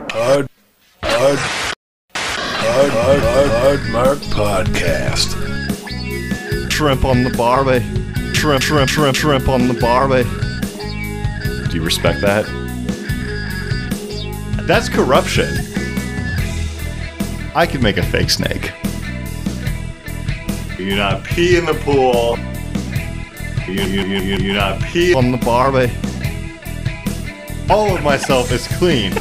Hard Mark Podcast. Shrimp on the barbie. Shrimp on the barbie. Do you respect that? That's corruption. I could make a fake snake. You do not pee in the pool. You do not pee on the barbie. All of myself is clean.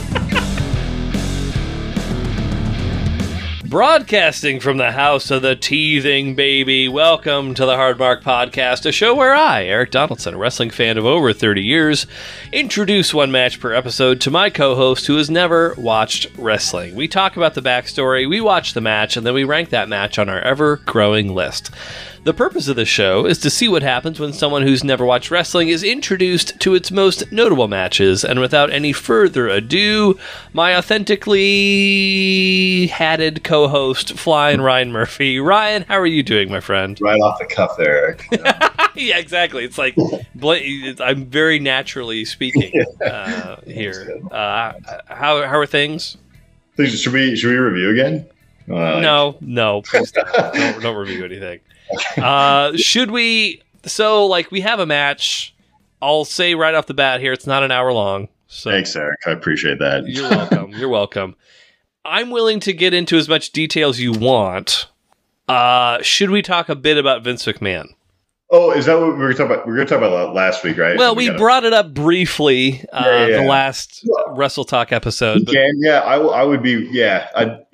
Broadcasting from the house of the teething baby, welcome to the Hard Mark Podcast, a show where I, Eric Donaldson, a wrestling fan of over 30 years, introduce one match per episode to my co-host who has never watched wrestling. We talk about the backstory, we watch the match, and then we rank that match on our ever-growing list. The purpose of this show is to see what happens when someone who's never watched wrestling is introduced to its most notable matches, and without any further ado, my authentically hatted co-host, Flying Ryan Murphy. Ryan, how are you doing, my friend? Right off the cuff there, Eric. Yeah, exactly. It's like, I'm very naturally speaking here. How are things? Should we review again? No, please don't review anything. Should we? So, we have a match. I'll say right off the bat here, it's not an hour long. So thanks, Eric. I appreciate that. You're welcome. You're welcome. I'm willing to get into as much detail as you want. Should we talk a bit about Vince McMahon? Oh, is that what we were talking about? We were talking about last week, right? Well, we brought it up briefly the last Wrestle Talk episode. But... I would be. Yeah.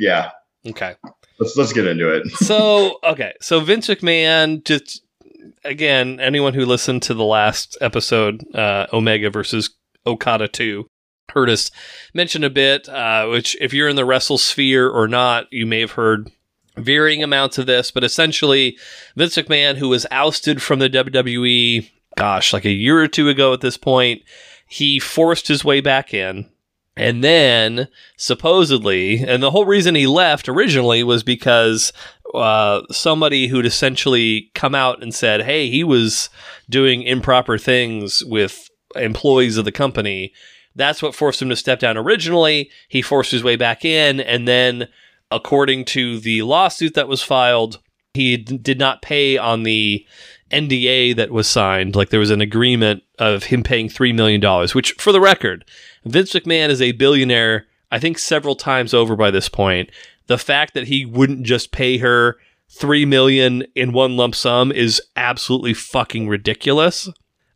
Okay. Let's get into it. So Vince McMahon, just again, anyone who listened to the last episode, Omega versus Okada 2, heard us mention a bit, which if you're in the wrestle sphere or not, you may have heard varying amounts of this, but essentially Vince McMahon, who was ousted from the WWE, like a year or two ago at this point, he forced his way back in. And then, supposedly, and the whole reason he left originally was because somebody who'd essentially come out and said, hey, he was doing improper things with employees of the company. That's what forced him to step down originally. He forced his way back in, and then, according to the lawsuit that was filed, he did not pay on the NDA that was signed. There was an agreement of him paying $3 million, which, for the record, Vince McMahon is a billionaire, I think several times over by this point. The fact that he wouldn't just pay her $3 million in one lump sum is absolutely fucking ridiculous.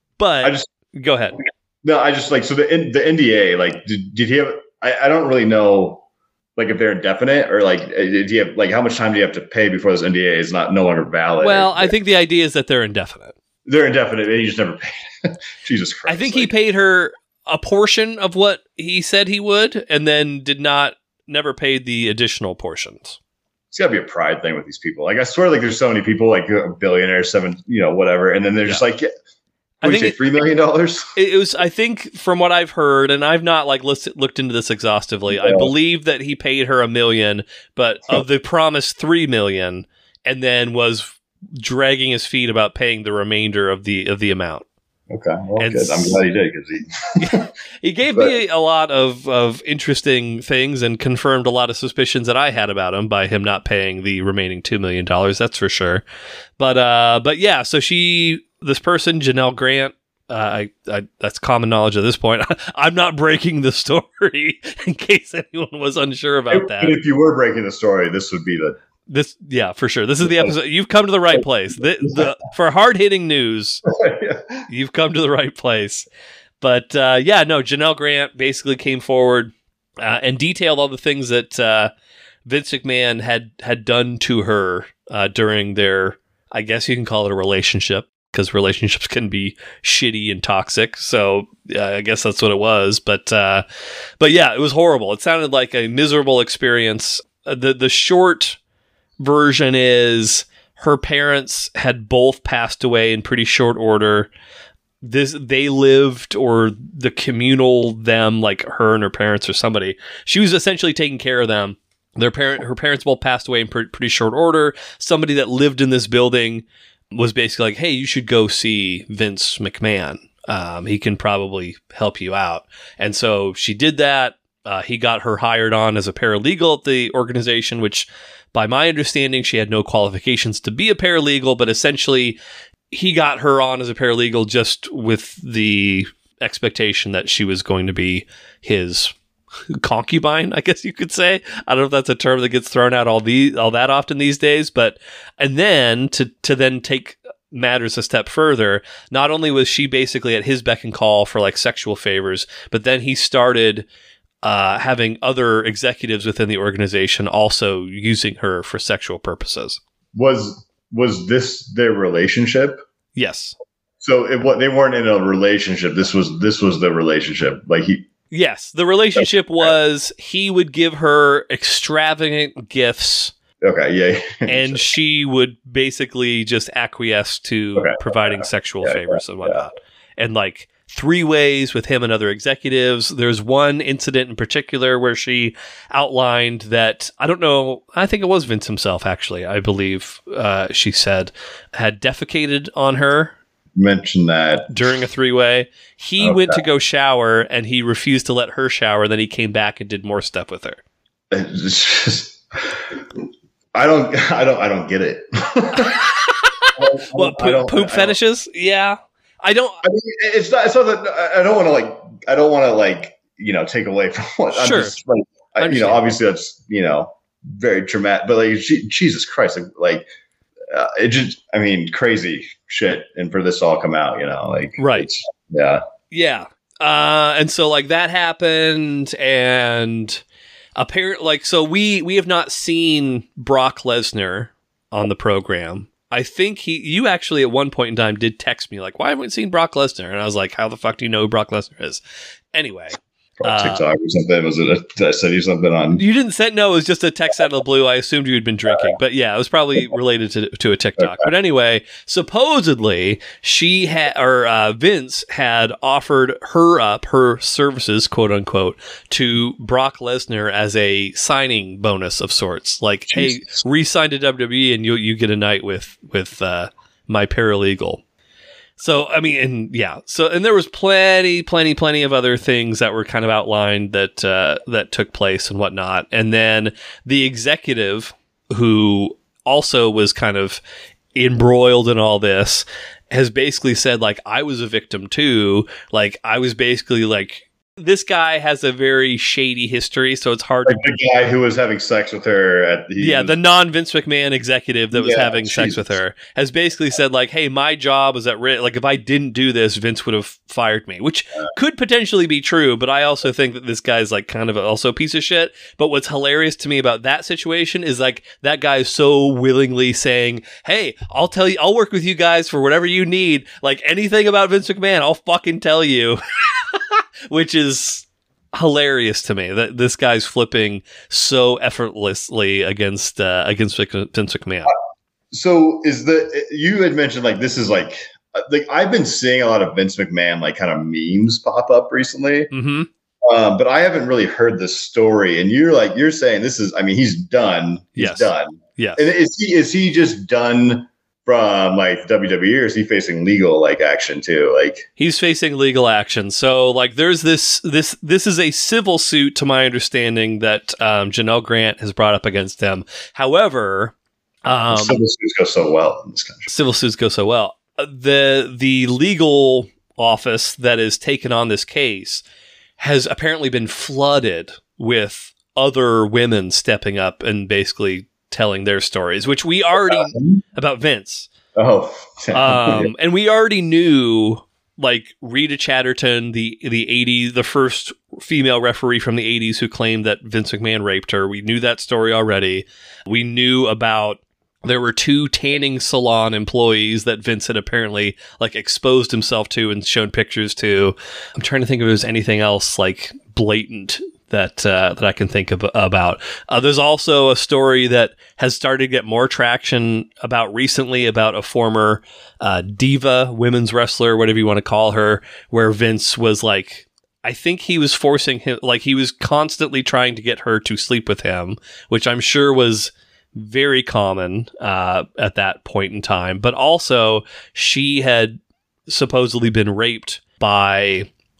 But go ahead. No, so the NDA, did he have? I don't really know, if they're indefinite or did he have how much time do you have to pay before this NDA is no longer valid? Well, I think the idea is that they're indefinite. They're indefinite, and he just never paid. Jesus Christ! I think he paid her a portion of what he said he would, and then never paid the additional portions. It's got to be a pride thing with these people. I swear, there's so many people, billionaires, whatever, and then they're just yeah. I think $3 million. It was, I think, from what I've heard, and I've not looked into this exhaustively. I believe that he paid her $1 million, but of the promised $3 million, and then was dragging his feet about paying the remainder of the amount. Okay, well, good. I'm glad he did because he gave me a lot of interesting things and confirmed a lot of suspicions that I had about him by him not paying the remaining $2 million. That's for sure. But yeah, so this person, Janelle Grant, that's common knowledge at this point. I'm not breaking the story in case anyone was unsure about that. If you were breaking the story, this would be for sure. This is the episode. You've come to the right place. For hard-hitting news, you've come to the right place. But Janelle Grant basically came forward and detailed all the things that Vince McMahon had done to her during their, I guess you can call it a relationship, because relationships can be shitty and toxic. So I guess that's what it was. But yeah, it was horrible. It sounded like a miserable experience. The short version is her parents had both passed away in pretty short order. They lived, or the communal them, her and her parents or somebody, she was essentially taking care of them. Her parents both passed away in pretty short order. Somebody that lived in this building was basically hey, you should go see Vince McMahon. He can probably help you out. And so she did that. He got her hired on as a paralegal at the organization, which, by my understanding, she had no qualifications to be a paralegal, but essentially he got her on as a paralegal just with the expectation that she was going to be his concubine, I guess you could say. I don't know if that's a term that gets thrown out all that often these days, but and then to then take matters a step further, not only was she basically at his beck and call for like sexual favors, but then he started having other executives within the organization also using her for sexual purposes. Was this their relationship? Yes. So they weren't in a relationship. This was the relationship. Like Yes, the relationship was he would give her extravagant gifts. Okay, yeah. And she would basically just acquiesce to providing sexual favors and whatnot. And like 3 ways with him and other executives. There's one incident in particular where she outlined that, I don't know, I think it was Vince himself, actually, I believe she said, had defecated on her. Mentioned that. During a 3-way. He went to go shower and he refused to let her shower. Then he came back and did more stuff with her. It's just, I don't get it. What, poop fetishes? Yeah. I mean, it's not that I don't want to like, take away from what I'm just like, obviously that's, very traumatic, but like, Jesus Christ, like it just, I mean, crazy shit. And for this to all come out, like, right. Yeah. Yeah. And so like that happened, and apparently, like, so we have not seen Brock Lesnar on the program. I think you actually at one point in time did text me like, why haven't we seen Brock Lesnar? And I was like, how the fuck do you know who Brock Lesnar is? Anyway. TikTok or something. Was it? I sent you something on. You didn't send. No, it was just a text out of the blue. I assumed you had been drinking, but yeah, it was probably related to a TikTok. But anyway, supposedly Vince had offered her up her services, quote unquote, to Brock Lesnar as a signing bonus of sorts. Like, Jesus. Hey, re-sign to WWE and you get a night with my paralegal. So, I mean, and there was plenty of other things that were kind of outlined that took place and whatnot. And then the executive, who also was kind of embroiled in all this, has basically said, like, I was a victim too. Like, I was basically like, this guy has a very shady history, so it's hard to... The guy who was having sex with her the non-Vince McMahon executive that was having sex with her has basically said, like, hey, my job was at risk. Like, if I didn't do this, Vince would have fired me, which could potentially be true, but I also think that this guy's, like, kind of also a piece of shit. But what's hilarious to me about that situation is, like, that guy is so willingly saying, hey, I'll work with you guys for whatever you need. Like, anything about Vince McMahon, I'll fucking tell you. Which is hilarious to me that this guy's flipping so effortlessly against Vince McMahon. So you had mentioned like this is like I've been seeing a lot of Vince McMahon like kind of memes pop up recently, but I haven't really heard the story. And you're saying this is, I mean, he's done. He's done. Yes. And is he just done from like WWE, or is he facing legal like action too? Like he's facing legal action. So like there's this is a civil suit, to my understanding, that Janelle Grant has brought up against him. However, civil suits go so well in this country. Civil suits go so well. The legal office that has taken on this case has apparently been flooded with other women stepping up and basically telling their stories, which we already about Vince. And we already knew, like, Rita Chatterton, the first female referee from the 80s who claimed that Vince McMahon raped her. We knew that story already. We knew about, there were 2 tanning salon employees that Vince had apparently like exposed himself to and shown pictures to. I'm trying to think if there's anything else like blatant that I can think about. There's also a story that has started to get more traction about recently about a former diva, women's wrestler, whatever you want to call her, where Vince was like, I think he was forcing him, like he was constantly trying to get her to sleep with him, which I'm sure was very common at that point in time. But also she had supposedly been raped by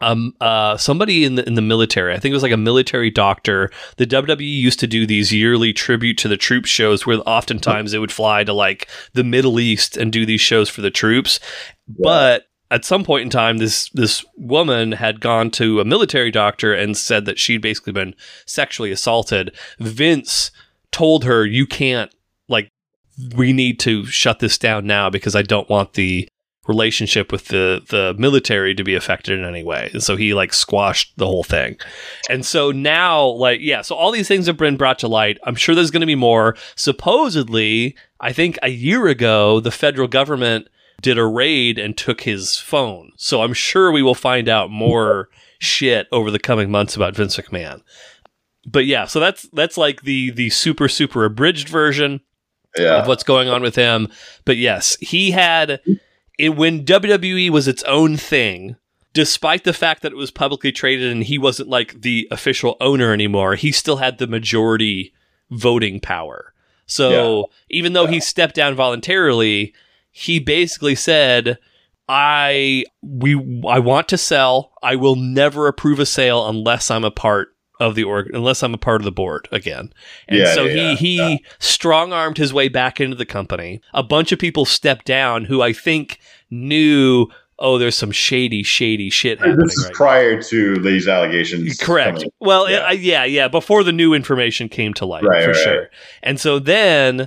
somebody in the military. I think it was like a military doctor. The WWE used to do these yearly tribute to the troops shows where oftentimes they would fly to like the Middle East and do these shows for the troops. Yeah. But at some point in time, this woman had gone to a military doctor and said that she'd basically been sexually assaulted. Vince told her, you can't, like, we need to shut this down now because I don't want the relationship with the military to be affected in any way. And so he like squashed the whole thing. And so now, like, yeah, so all these things have been brought to light. I'm sure there's going to be more. Supposedly, I think a year ago, the federal government did a raid and took his phone. So I'm sure we will find out more shit over the coming months about Vince McMahon. But yeah, so that's like the super, super abridged version of what's going on with him. But yes, he had... when WWE was its own thing, despite the fact that it was publicly traded and he wasn't like the official owner anymore, he still had the majority voting power. So even though he stepped down voluntarily, he basically said, I want to sell. I will never approve a sale unless I'm a part of the unless I'm a part of the board again. And he strong-armed his way back into the company. A bunch of people stepped down who I think knew, oh, there's some shady shit happening. This is prior to these allegations. Correct. Coming. Well, before the new information came to light, for sure. And so then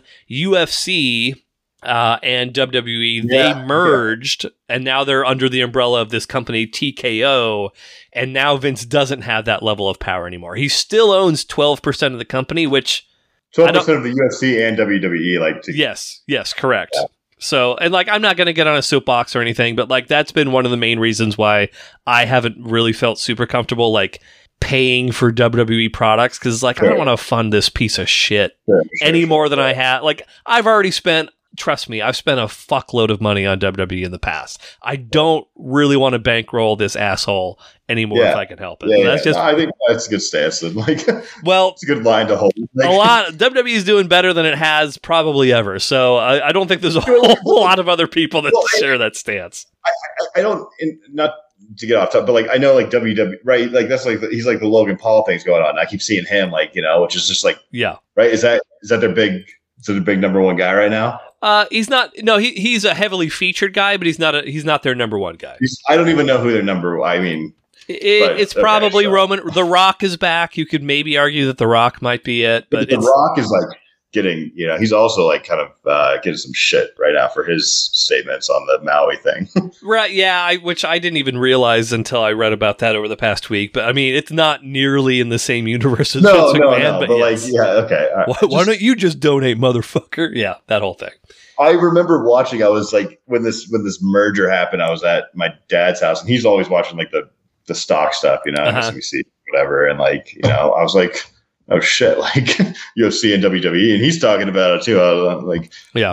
UFC and WWE, they merged, and now they're under the umbrella of this company, TKO, and now Vince doesn't have that level of power anymore. He still owns 12% of the company, which... 12% of the UFC and WWE, like... Yes, correct. Yeah. So, and like, I'm not going to get on a soapbox or anything, but like, that's been one of the main reasons why I haven't really felt super comfortable, like, paying for WWE products, because like, I don't want to fund this piece of shit any more than I have. Like, I've already spent... Trust me, I've spent a fuckload of money on WWE in the past. I don't really want to bankroll this asshole anymore if I can help it. I think that's a good stance. Like, well, it's a good line to hold. Like, WWE is doing better than it has probably ever. So I don't think there's a whole lot of other people that share that stance. I don't, not to get off topic, but like, I know like WWE, right? Like that's like, he's like the Logan Paul thing's going on. I keep seeing him like, which is just like, right. Is that their big number one guy right now? He's not. No, he's a heavily featured guy, but he's not their number one guy. I don't even know who their number. I mean, it's probably Roman. The Rock is back. You could maybe argue that The Rock might be it, but The Rock is like getting. He's also like kind of getting some shit right now for his statements on the Maui thing. Right? Yeah, which I didn't even realize until I read about that over the past week. But I mean, it's not nearly in the same universe as Vince McMahon. But yes. Okay. All right. Why don't you just donate, motherfucker? Yeah, that whole thing. I remember watching. I was like, when this merger happened, I was at my dad's house, and he's always watching like the stock stuff, NBC, whatever, and like, I was like, oh shit, like UFC and WWE, and he's talking about it too. I was like,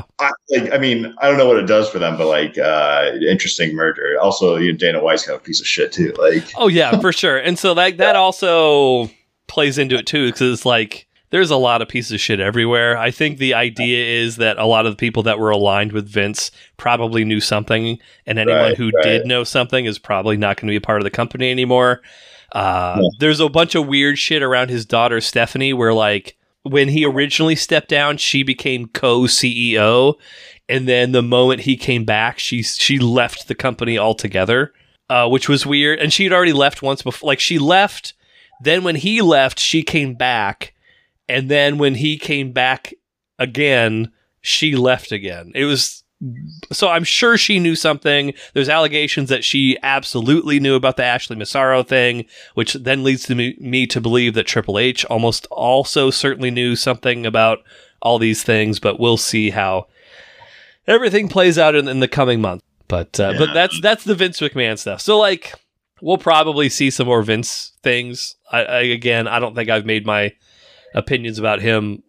I mean, I don't know what it does for them, but like, interesting merger. Also, Dana White's kind of a piece of shit too. Like, oh yeah, for sure. And so like that also plays into it too, because it's like, there's a lot of pieces of shit everywhere. I think the idea is that a lot of the people that were aligned with Vince probably knew something, and anyone who did know something is probably not going to be a part of the company anymore. There's a bunch of weird shit around his daughter, Stephanie, where like when he originally stepped down, she became co-CEO. And then the moment he came back, she left the company altogether, which was weird. And she'd already left once before. Like she left. Then when he left, she came back. And then when he came back again, she left again. It was so I'm sure she knew something. There's allegations that she absolutely knew about the Ashley Massaro thing, which then leads to me to believe that Triple H almost also certainly knew something about all these things. But we'll see how everything plays out in the coming month. But that's the Vince McMahon stuff. So like we'll probably see some more Vince things. I don't think I've made my opinions about him,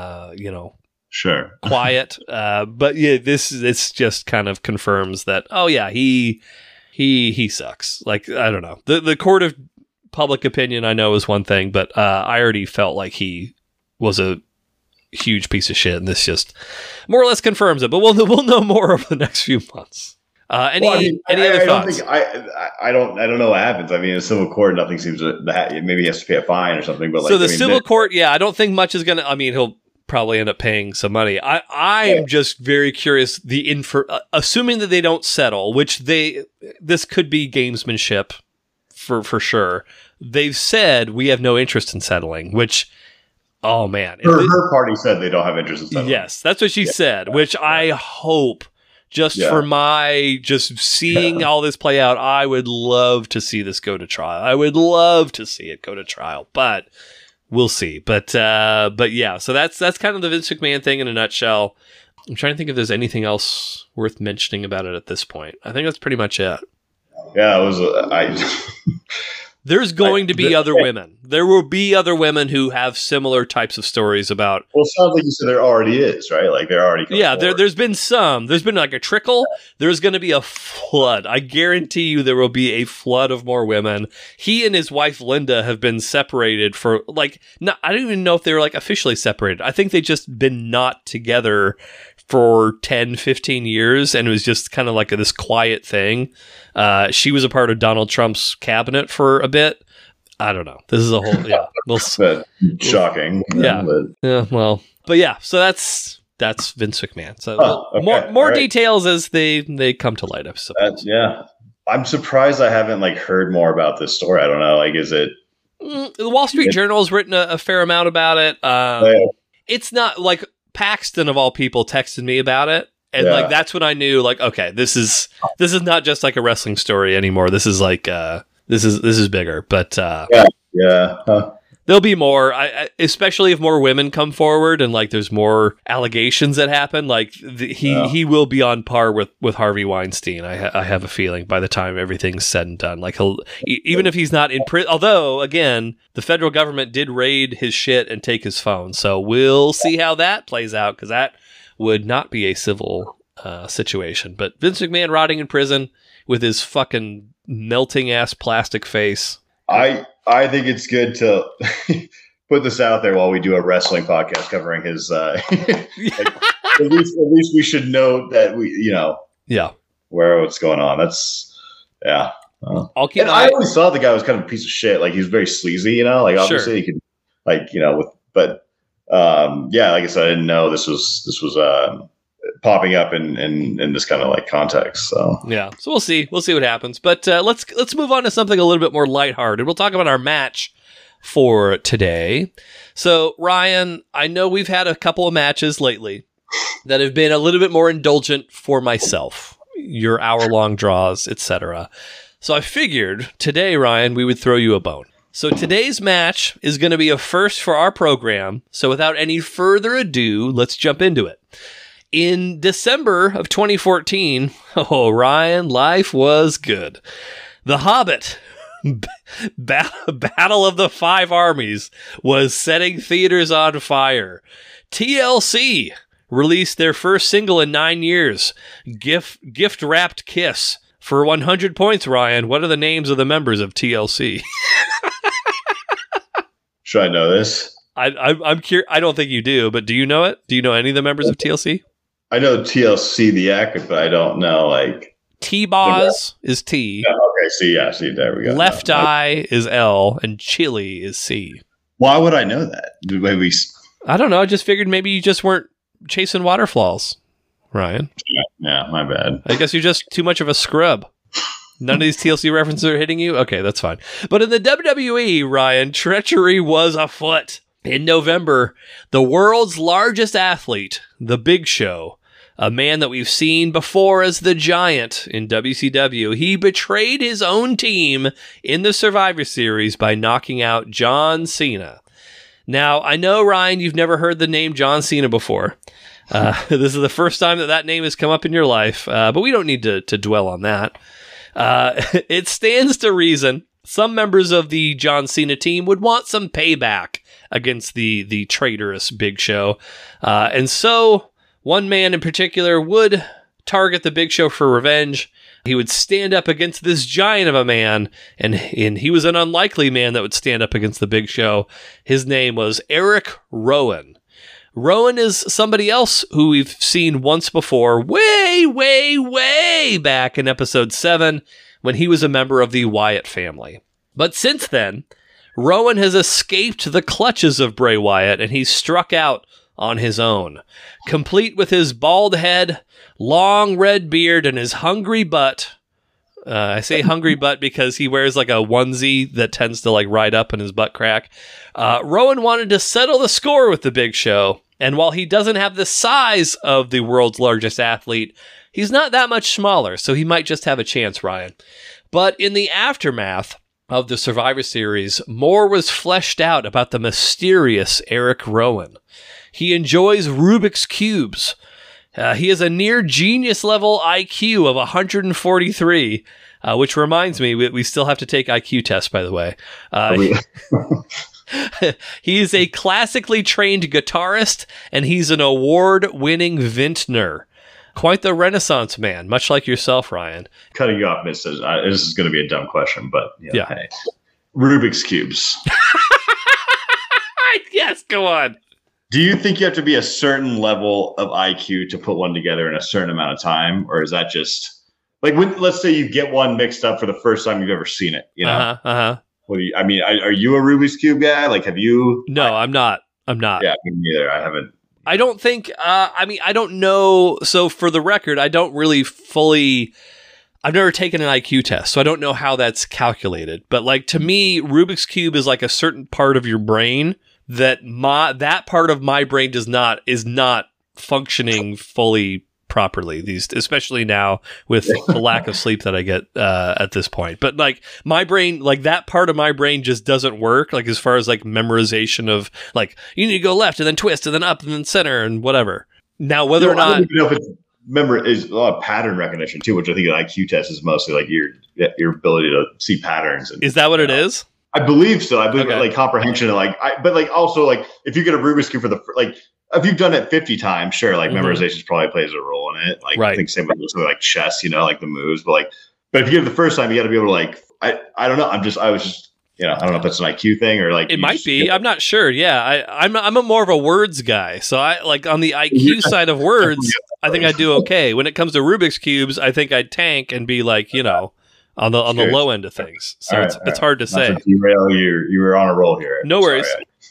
sure, quiet. But yeah, this just kind of confirms that. Oh yeah, he sucks. Like I don't know. The court of public opinion I know is one thing, but I already felt like he was a huge piece of shit, and this just more or less confirms it. But we'll know more over the next few months. Any other thoughts? I don't know what happens. I mean, in civil court, nothing seems to. Maybe he has to pay a fine or something. But so civil court, yeah, I don't think much is gonna. I mean, he'll probably end up paying some money. I'm just very curious. Assuming that they don't settle, which this could be gamesmanship for sure. They've said we have no interest in settling, which. Oh man, her party said they don't have interest in settling. Yes, that's what she said. Which I hope. For my seeing all this play out, I would love to see this go to trial. I would love to see it go to trial, but we'll see. But yeah, so that's kind of the Vince McMahon thing in a nutshell. I'm trying to think if there's anything else worth mentioning about it at this point. I think that's pretty much it. Yeah, it was. There's going to be other women. There will be other women who have similar types of stories about. Well, it sounds like you said there already is, right? Like they're already. Yeah, there's been some. There's been like a trickle. There's going to be a flood. I guarantee you there will be a flood of more women. He and his wife Linda have been separated for I don't even know if they were like officially separated. I think they just been not together for 10, 15 years, and it was just kind of like this quiet thing. She was a part of Donald Trump's cabinet for a bit. I don't know. This is a whole, yeah. Shocking. Yeah. Well, but yeah, so that's Vince McMahon. So more details as they come to light, I suppose. Yeah. I'm surprised I haven't heard more about this story. I don't know. Is it? The Wall Street Journal has written a fair amount about it. It's not Paxton of all people texted me about it, and that's when I knew okay, this is not just a wrestling story anymore. This is this is bigger. But there'll be more. Especially if more women come forward and there's more allegations that happen. He will be on par with Harvey Weinstein. I have a feeling by the time everything's said and done. He'll even if he's not in prison. Although again, the federal government did raid his shit and take his phone. So we'll see how that plays out because that would not be a civil situation. But Vince McMahon rotting in prison with his fucking melting ass plastic face. I think it's good to put this out there while we do a wrestling podcast covering his. At least we should know that where what's going on. That's I always thought the guy was kind of a piece of shit. He was very sleazy. Obviously he could like I said, I didn't know this was popping up in this kind of context. So we'll see what happens. But let's move on to something a little bit more lighthearted. We'll talk about our match for today. So Ryan, I know we've had a couple of matches lately that have been a little bit more indulgent for myself, your hour-long draws, etc. So I figured today, Ryan, we would throw you a bone. So today's match is going to be a first for our program. So without any further ado, let's jump into it. In December of 2014, Ryan, life was good. The Hobbit, Battle of the Five Armies, was setting theaters on fire. TLC released their first single in 9 years, Gift-Wrapped Kiss. For 100 points, Ryan, what are the names of the members of TLC? Should I know this? I'm curious. I don't think you do, but do you know it? Do you know any of the members of TLC? I know TLC, the act, but I don't know T-Boz is T. Yeah, okay, see, there we go. Left Eye is L, and Chili is C. Why would I know that? I don't know. I just figured maybe you just weren't chasing waterfalls, Ryan. Yeah, my bad. I guess you're just too much of a scrub. None of these TLC references are hitting you? Okay, that's fine. But in the WWE, Ryan, treachery was afoot. In November, the world's largest athlete, The Big Show, a man that we've seen before as the Giant in WCW, he betrayed his own team in the Survivor Series by knocking out John Cena. Now, I know, Ryan, you've never heard the name John Cena before. This is the first time that name has come up in your life, but we don't need to dwell on that. It stands to reason some members of the John Cena team would want some payback against the traitorous Big Show. And so one man in particular would target the Big Show for revenge. He would stand up against this giant of a man, and he was an unlikely man that would stand up against the Big Show. His name was Eric Rowan. Rowan is somebody else who we've seen once before, way back in episode 7, when he was a member of the Wyatt family. But since then, Rowan has escaped the clutches of Bray Wyatt, and he's struck out on his own, complete with his bald head, long red beard, and his hungry butt. I say hungry butt because he wears like a onesie that tends to like ride up in his butt crack. Rowan wanted to settle the score with the Big Show, and while he doesn't have the size of the world's largest athlete, he's not that much smaller, so he might just have a chance, Ryan. But in the aftermath of the Survivor Series, more was fleshed out about the mysterious Eric Rowan. He enjoys Rubik's Cubes. He has a near genius level IQ of 143, which reminds me, we still have to take IQ tests, by the way. He is a classically trained guitarist, and he's an award-winning vintner. Quite the Renaissance man, much like yourself, Ryan. Cutting you off, this is going to be a dumb question, but yeah. Hey. Rubik's Cubes. Yes, go on. Do you think you have to be a certain level of IQ to put one together in a certain amount of time? Or is that just like, let's say you get one mixed up for the first time you've ever seen it, you know? What do you, I mean, are you a Rubik's Cube guy? Like, have you? No, I'm not. Yeah, me neither. I haven't. I don't think, I don't know. So for the record, I don't really fully, I've never taken an IQ test, so I don't know how that's calculated. But like, to me, Rubik's Cube is like a certain part of your brain that part of my brain is not functioning fully properly, especially now with the lack of sleep that I get at this point. But like my brain, like that part of my brain just doesn't work, like as far as like memorization of like you need to go left and then twist and then up and then center and whatever. Now whether or not, I don't even know if it's, remember, is a lot of pattern recognition too, which I think an IQ test is mostly like your ability to see patterns. And, is that what it is? I believe so. I believe like comprehension and but like also like if you get a Rubik's Cube for like if you've done it 50 times, sure, like memorization probably plays a role in it. Like I think same with something like chess, you know, like the moves. But if you get it the first time, you got to be able to like I don't know. I was just you know, I don't know if that's an IQ thing or like it might be. I'm not sure. Yeah, I'm a more of a words guy. So I like on the IQ side of words, I think I do okay. When it comes to Rubik's Cubes, I think I'd tank and be like, you know, on the low end of things. So it's hard to say. You were on a roll here. No worries.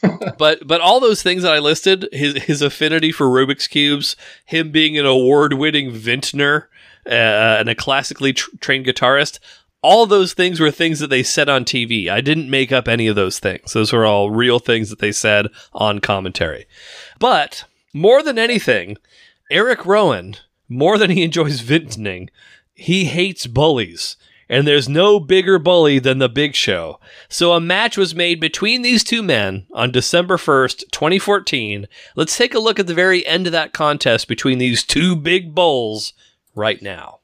But all those things that I listed, his affinity for Rubik's Cubes, him being an award-winning vintner, and a classically trained guitarist, all those things were things that they said on TV. I didn't make up any of those things. Those were all real things that they said on commentary. But more than anything, Eric Rowan, more than he enjoys vintning, he hates bullies. And there's no bigger bully than the Big Show. So a match was made between these two men on December 1st, 2014. Let's take a look at the very end of that contest between these two big bulls right now.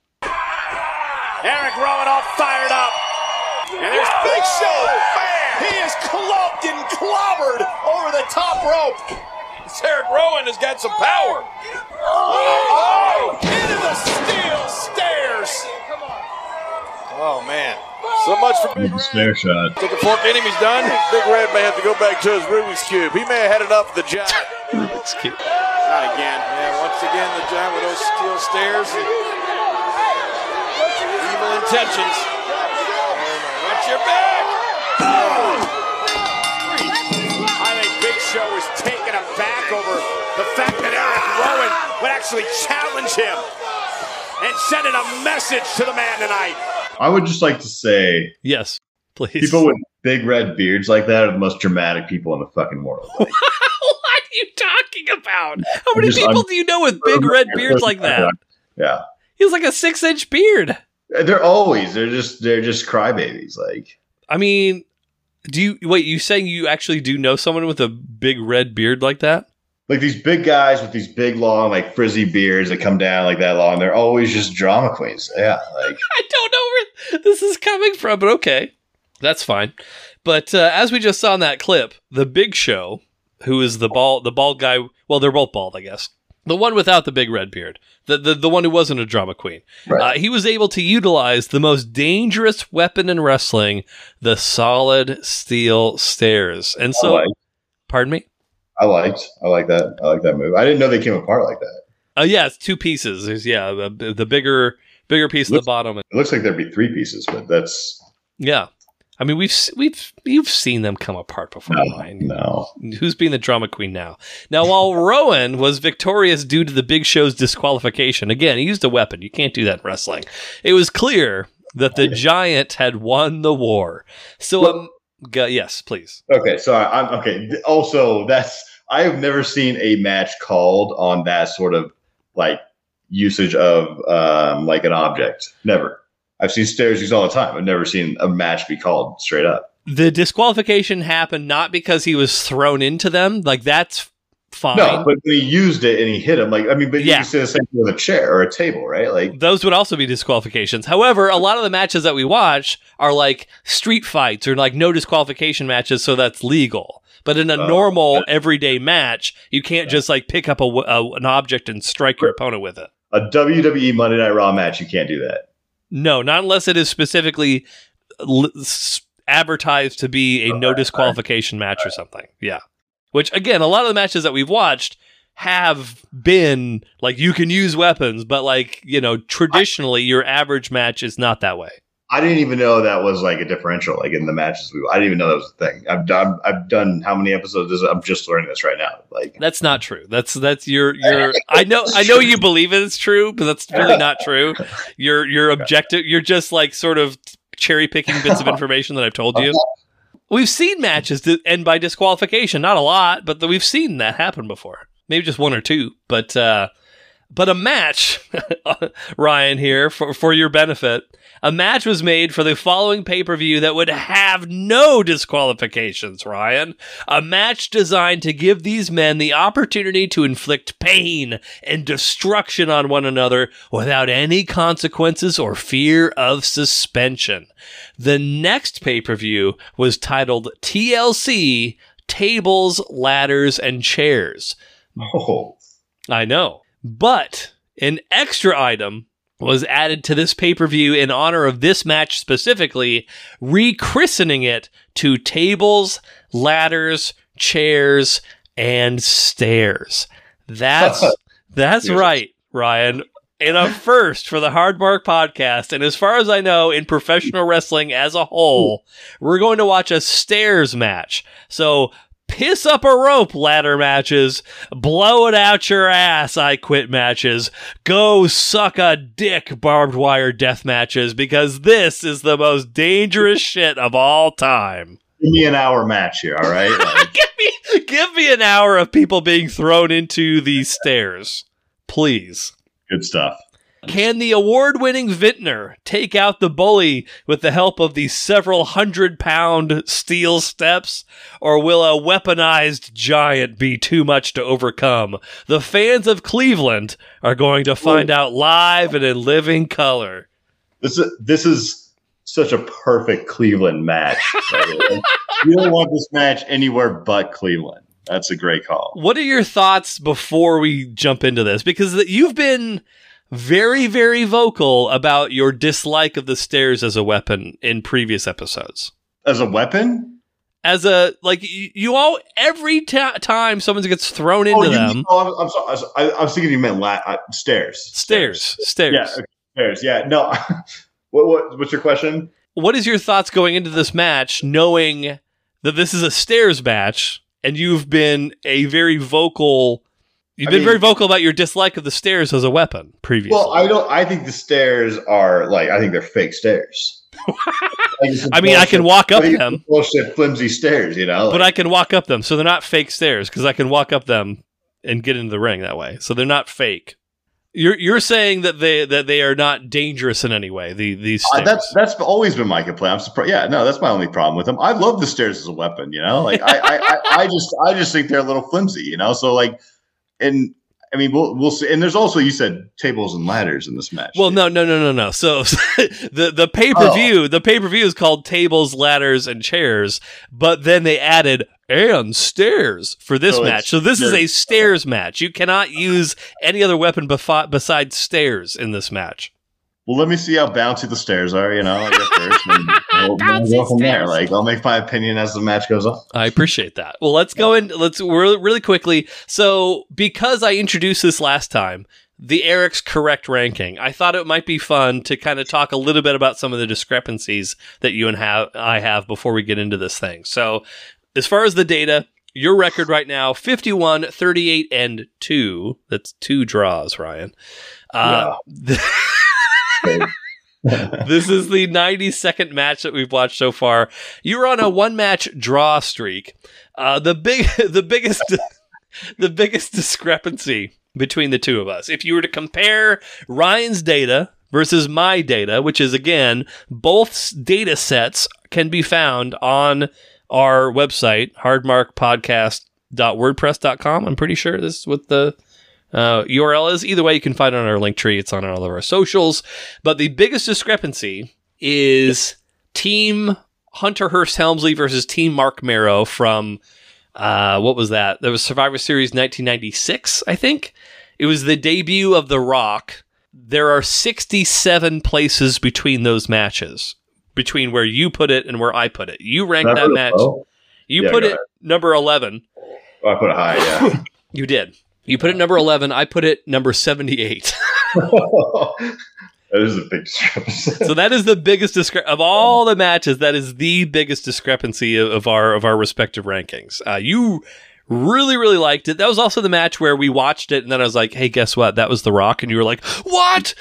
Eric Rowan all fired up. And there's Big Show. Bam! He is clubbed and clobbered over the top rope. Eric Rowan has got some power. Oh! Into the steel stairs. Oh, man. So much for Big Red. Snare shot. Took a fork in him, he's done. Big Red may have to go back to his Rubik's Cube. He may have had enough of the giant. Rubik's Cube. Not again. Yeah, once again, the giant with those steel stairs. Evil intentions. Watch your back. I think Big Show is taken aback over the fact that Eric Rowan would actually challenge him and sending a message to the man tonight. I would just like to say, yes, please. People with big red beards like that are the most dramatic people in the fucking world. What are you talking about? How many people do you know with big red beards like that? Yeah, he's like a 6-inch beard. They're just crybabies. Like, I mean, you saying you actually do know someone with a big red beard like that? Like these big guys with these big, long, like frizzy beards that come down like that long. They're always just drama queens. Yeah, like I don't know where this is coming from, but okay, that's fine. But as we just saw in that clip, the Big Show, who is the bald guy. Well, they're both bald, I guess. The one without the big red beard, the one who wasn't a drama queen. Right. He was able to utilize the most dangerous weapon in wrestling, the solid steel stairs. And so, pardon me. I like that. I like that move. I didn't know they came apart like that. Yeah, it's 2 pieces. There's the bigger piece at the bottom. It looks like there'd be 3 pieces, but that's I mean, you've seen them come apart before, Ryan. No. Who's being the drama queen now? Now, while Rowan was victorious due to the Big Show's disqualification, again, he used a weapon. You can't do that in wrestling. It was clear that the Giant had won the war. So, yes, please. Okay, so I'm okay. Also, I have never seen a match called on that sort of like usage of like an object. Never. I've seen stairs used all the time. I've never seen a match be called straight up. The disqualification happened not because he was thrown into them. Like, that's fine. No, but he used it and he hit him. Like, I mean, but you can say the same thing with a chair or a table, right? Like, those would also be disqualifications. However, a lot of the matches that we watch are like street fights or like no disqualification matches, so that's legal. But in a normal, everyday match, you can't just like pick up an object and strike your opponent with it. A WWE Monday Night Raw match, you can't do that. No, not unless it is specifically advertised to be a no disqualification match or something. Yeah. Which, again, a lot of the matches that we've watched have been, like, you can use weapons, but, like, you know, traditionally, your average match is not that way. I didn't even know that was, like, a differential, like, in the matches. I didn't even know that was a thing. I've done how many episodes? I'm just learning this right now. Like, that's not true. That's your. I know you believe it's true, but that's really not true. You're objective. You're just, like, sort of cherry picking bits of information that I've told you. We've seen matches that end by disqualification. Not a lot, but we've seen that happen before. Maybe just 1 or 2. But a match, Ryan, here, for your benefit, a match was made for the following pay-per-view that would have no disqualifications, Ryan. A match designed to give these men the opportunity to inflict pain and destruction on one another without any consequences or fear of suspension. The next pay-per-view was titled TLC, Tables, Ladders, and Chairs. Oh. I know. But an extra item was added to this pay-per-view in honor of this match specifically, rechristening it to Tables, Ladders, Chairs, and Stairs. That's right, Ryan. And a first for the Hard Mark podcast. And as far as I know, in professional wrestling as a whole, we're going to watch a stairs match. So piss up a rope ladder matches, blow it out your ass I quit matches, go suck a dick barbed wire death matches, because this is the most dangerous shit of all time. Give me an hour match here, all right? Like, give me an hour of people being thrown into these stairs, please. Good stuff. Can the award-winning Vintner take out the bully with the help of the several 100-pound steel steps, or will a weaponized giant be too much to overcome? The fans of Cleveland are going to find out live and in living color. This is such a perfect Cleveland match. Right? You don't want this match anywhere but Cleveland. That's a great call. What are your thoughts before we jump into this? Because you've been very, very vocal about your dislike of the stairs as a weapon in previous episodes. As a weapon? As a, like, you all, every time someone gets thrown into them. I'm sorry. I was thinking you meant stairs. Stairs. Yeah, okay, stairs. Yeah, no. What's your question? What is your thoughts going into this match, knowing that this is a stairs match, and you've been a very vocal... You've been very vocal about your dislike of the stairs as a weapon previously. Well, I think the stairs are I think they're fake stairs. I can walk up them. Bullshit, flimsy stairs, you know. But I can walk up them, so they're not fake stairs because I can walk up them and get into the ring that way. So they're not fake. You're saying that they are not dangerous in any way. These stairs. That's always been my complaint. I'm surprised. Yeah, no, that's my only problem with them. I love the stairs as a weapon. You know, like I just think they're a little flimsy. You know, so like. And I mean, we'll see. And there's also, you said tables and ladders in this match. Well, no. So the pay-per-view is called Tables, Ladders, and Chairs, but then they added and stairs for this match. So this is a stairs match. You cannot use any other weapon besides stairs in this match. Well, let me see how bouncy the stairs are, I get first, and we'll go from there. Like, I'll make my opinion as the match goes on. I appreciate that. Well, let's go in. Let's really quickly. So, because I introduced this last time, the Eric's correct ranking, I thought it might be fun to kind of talk a little bit about some of the discrepancies that you and I have before we get into this thing. So, as far as the data, your record right now, 51, 38, and 2. That's 2 draws, Ryan. This is the 92nd match that we've watched so far. You're on a 1-match draw streak. The biggest discrepancy between the two of us, if you were to compare Ryan's data versus my data, which is, again, both data sets can be found on our website, hardmarkpodcast.wordpress.com. I'm pretty sure this is what the URL is. Either way, you can find it on our link tree. It's on all of our socials. But the biggest discrepancy is Team Hunter Hearst Helmsley versus Team Mark Marrow from, what was that? That was Survivor Series 1996, I think. It was the debut of The Rock. There are 67 places between those matches, between where you put it and where I put it. You ranked that match. You put it number 11. Oh, I put it high, yeah. You did. You put it number 11. I put it number 78. That is a big discrepancy. So that is the biggest of all the matches. That is the biggest discrepancy of our respective rankings. You really, really liked it. That was also the match where we watched it, and then I was like, "Hey, guess what? That was The Rock," and you were like, "What?"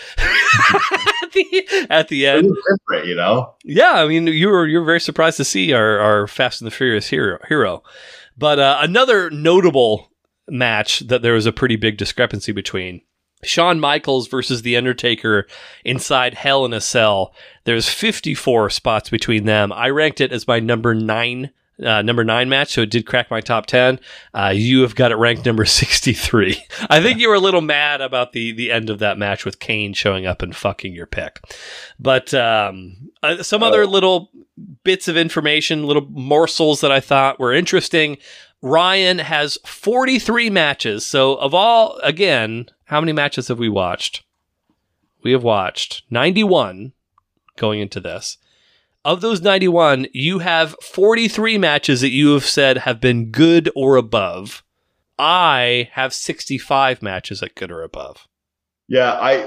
at the end, it was different, Yeah, I mean, you're very surprised to see our Fast and the Furious hero. But another notable match that there was a pretty big discrepancy between. Shawn Michaels versus The Undertaker inside Hell in a Cell. There's 54 spots between them. I ranked it as my number 9 match, so it did crack my top 10. You have got it ranked number 63. I think you were a little mad about the end of that match with Kane showing up and fucking your pick. But some other little bits of information, little morsels that I thought were interesting. Ryan has 43 matches. So of all, again, how many matches have we watched? We have watched 91 going into this. Of those 91, you have 43 matches that you have said have been good or above. I have 65 matches at good or above. Yeah,